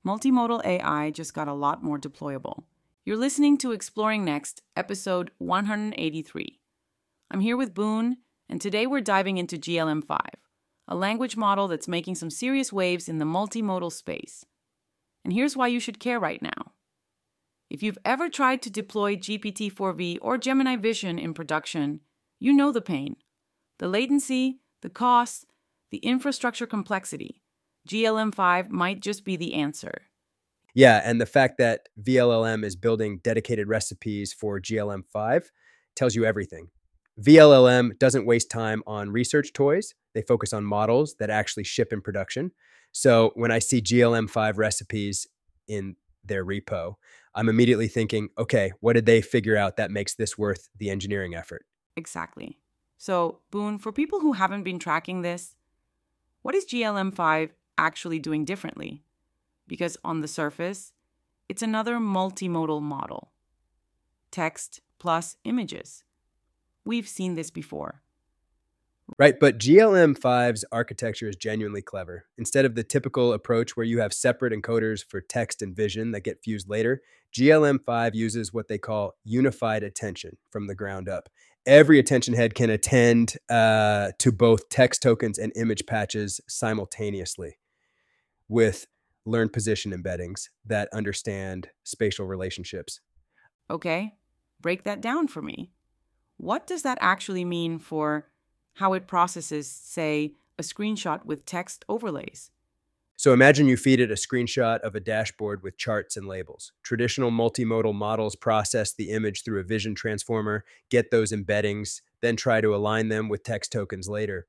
multimodal AI just got a lot more deployable. You're listening to Exploring Next, episode 183. I'm here with Boone, and today we're diving into GLM-5, a language model that's making some serious waves in the multimodal space. And here's why you should care right now. If you've ever tried to deploy GPT-4V or Gemini Vision in production, you know the pain. The latency, the cost, the infrastructure complexity. GLM-5 might just be the answer. Yeah, and the fact that VLLM is building dedicated recipes for GLM-5 tells you everything. VLLM doesn't waste time on research toys. They focus on models that actually ship in production. So when I see GLM-5 recipes in their repo, I'm immediately thinking, okay, what did they figure out that makes this worth the engineering effort? Exactly. So, Boone, for people who haven't been tracking this, what is GLM-5 actually doing differently? Because on the surface, it's another multimodal model. Text plus images. We've seen this before. Right, but GLM-5's architecture is genuinely clever. Instead of the typical approach where you have separate encoders for text and vision that get fused later, GLM-5 uses what they call unified attention from the ground up. Every attention head can attend to both text tokens and image patches simultaneously with learned position embeddings that understand spatial relationships. Okay, break that down for me. What does that actually mean for how it processes, say, a screenshot with text overlays? So imagine you feed it a screenshot of a dashboard with charts and labels. Traditional multimodal models process the image through a vision transformer, get those embeddings, then try to align them with text tokens later.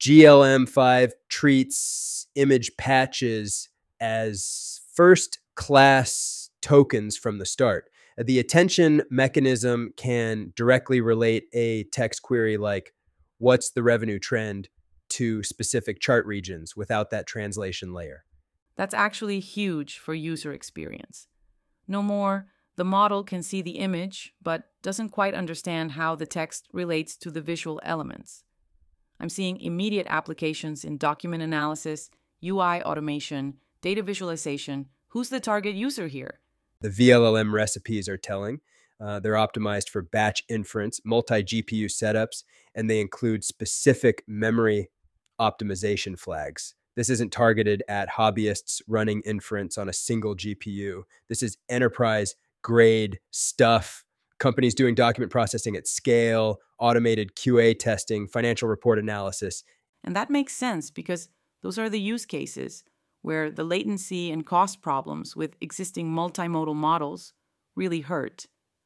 GLM-5 treats image patches as first-class tokens from the start. The attention mechanism can directly relate a text query like, what's the revenue trend, to specific chart regions without that translation layer. That's actually huge for user experience. No more, the model can see the image, but doesn't quite understand how the text relates to the visual elements. I'm seeing immediate applications in document analysis, UI automation, data visualization. Who's the target user here? The VLLM recipes are telling. They're optimized for batch inference, multi-GPU setups, and they include specific memory optimization flags. This isn't targeted at hobbyists running inference on a single GPU. This is enterprise-grade stuff. Companies doing document processing at scale, automated QA testing, financial report analysis. And that makes sense because those are the use cases where the latency and cost problems with existing multimodal models really hurt.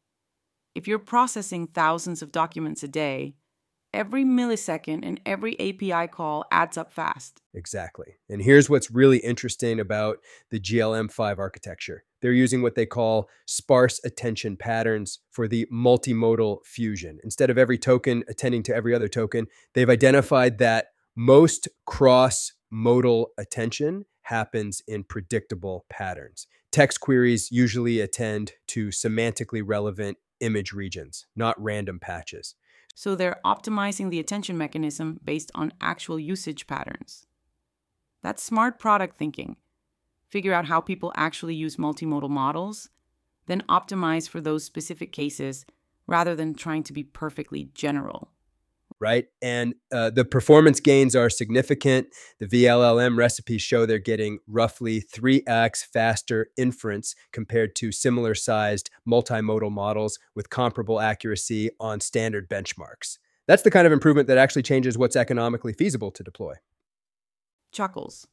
If you're processing thousands of documents a day, every millisecond and every API call adds up fast. Exactly. And here's what's really interesting about the GLM-5 architecture. They're using what they call sparse attention patterns for the multimodal fusion. Instead of every token attending to every other token, they've identified that most cross-modal attention happens in predictable patterns. Text queries usually attend to semantically relevant image regions, not random patches. So they're optimizing the attention mechanism based on actual usage patterns. That's smart product thinking. Figure out how people actually use multimodal models, then optimize for those specific cases rather than trying to be perfectly general. Right? And the performance gains are significant. The VLLM recipes show they're getting roughly 3x faster inference compared to similar sized multimodal models with comparable accuracy on standard benchmarks. That's the kind of improvement that actually changes what's economically feasible to deploy. Chuckles.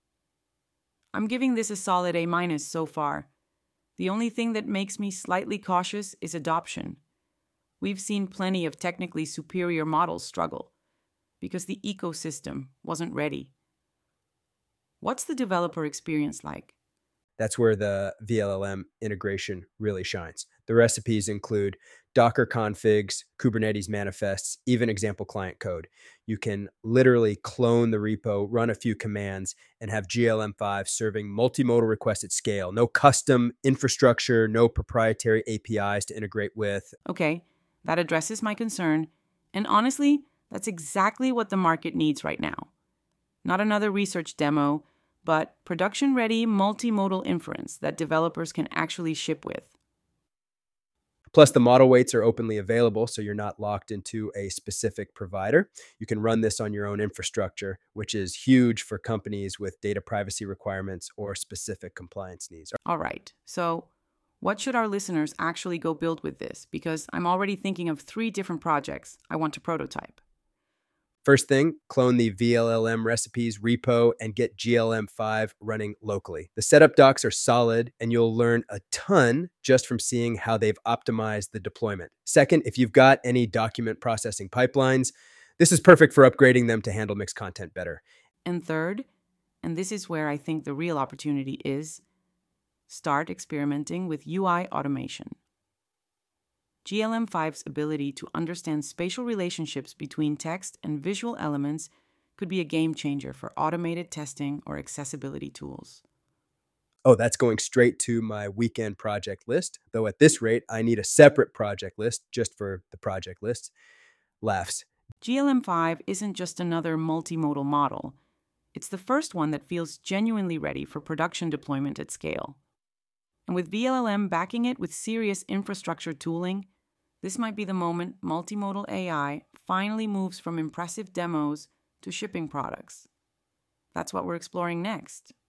I'm giving this a solid A- so far. The only thing that makes me slightly cautious is adoption. We've seen plenty of technically superior models struggle because the ecosystem wasn't ready. What's the developer experience like? That's where the VLLM integration really shines. The recipes include Docker configs, Kubernetes manifests, even example client code. You can literally clone the repo, run a few commands, and have GLM-5 serving multimodal requests at scale. No custom infrastructure, no proprietary APIs to integrate with. Okay, that addresses my concern. And honestly, that's exactly what the market needs right now. Not another research demo, but production-ready multimodal inference that developers can actually ship with. Plus, the model weights are openly available, so you're not locked into a specific provider. You can run this on your own infrastructure, which is huge for companies with data privacy requirements or specific compliance needs. All right, so what should our listeners actually go build with this? Because I'm already thinking of 3 different projects I want to prototype. First thing, clone the VLLM recipes repo and get GLM5 running locally. The setup docs are solid, and you'll learn a ton just from seeing how they've optimized the deployment. Second, if you've got any document processing pipelines, this is perfect for upgrading them to handle mixed content better. And third, and this is where I think the real opportunity is, start experimenting with UI automation. GLM5's ability to understand spatial relationships between text and visual elements could be a game changer for automated testing or accessibility tools. Oh, that's going straight to my weekend project list, though at this rate, I need a separate project list just for the project lists. Laughs. GLM5 isn't just another multimodal model. It's the first one that feels genuinely ready for production deployment at scale. And with VLLM backing it with serious infrastructure tooling, this might be the moment multimodal AI finally moves from impressive demos to shipping products. That's what we're exploring next.